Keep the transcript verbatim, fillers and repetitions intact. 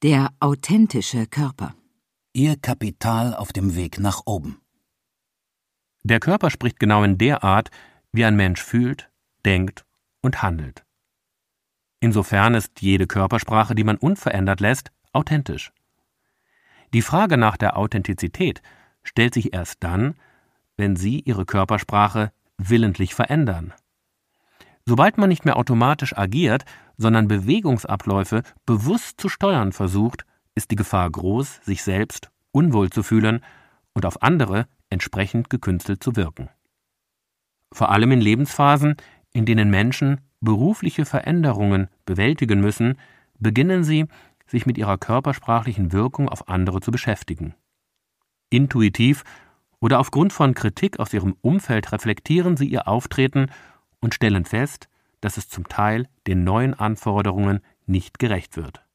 Der authentische Körper. Ihr Kapital auf dem Weg nach oben. Der Körper spricht genau in der Art, wie ein Mensch fühlt, denkt und handelt. Insofern ist jede Körpersprache, die man unverändert lässt, authentisch. Die Frage nach der Authentizität stellt sich erst dann, wenn Sie Ihre Körpersprache willentlich verändern. Sobald man nicht mehr automatisch agiert, sondern Bewegungsabläufe bewusst zu steuern versucht, ist die Gefahr groß, sich selbst unwohl zu fühlen und auf andere entsprechend gekünstelt zu wirken. Vor allem in Lebensphasen, in denen Menschen berufliche Veränderungen bewältigen müssen, beginnen sie, sich mit ihrer körpersprachlichen Wirkung auf andere zu beschäftigen. Intuitiv oder aufgrund von Kritik aus ihrem Umfeld reflektieren sie ihr Auftreten und stellen fest, dass es zum Teil den neuen Anforderungen nicht gerecht wird.